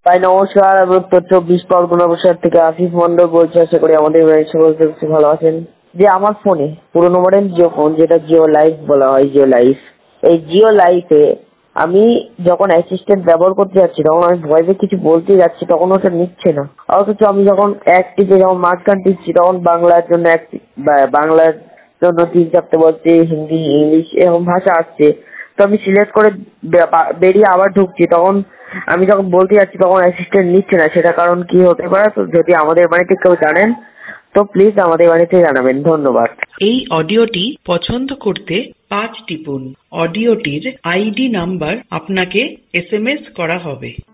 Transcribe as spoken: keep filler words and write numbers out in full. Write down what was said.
ভাই নমস্কার, আমি উত্তর চব্বিশ পরগনা বসার থেকে আসিফ মন্ডল বলছি। আশা করি আমাদের বাড়ির সকল সদস্য ভালো আছেন। যে আমার ফোনে পুরোনো মডেল জিও ফোন, যেটা জিও লাইফ বলা হয়, জিও লাইফ, এই জিও লাইফে আমি যখন অ্যাসিস্ট্যান্ট ব্যবহার করতে যাচ্ছি তখন আমি ভয়েসে কিছু বলতে যাচ্ছি তখন ওটা নিচ্ছে না। অথচ আমি যখন এক টিপে যখন মাঝখান টিপছি তখন বাংলার জন্য এক বাংলার জন্য তিন চারটে বলছে, হিন্দি ইংলিশ এরকম ভাষা আসছে। তো আমি সিলেক্ট করে বেরিয়ে আবার ঢুকছি, তখন আমি যখন বলতে যাচ্ছি তখন অ্যাসিস্ট্যান্ট নিচ্ছে না। সেটা কারণ কি হতে পারে? তো যদি আমাদের বাড়িতে কেউ জানেন তো প্লিজ আমাদের বাড়িতে জানাবেন। ধন্যবাদ। এই অডিওটি পছন্দ করতে পাঁচ টিপুন। অডিওটির আইডি নাম্বার আপনাকে এস এম এস করা হবে।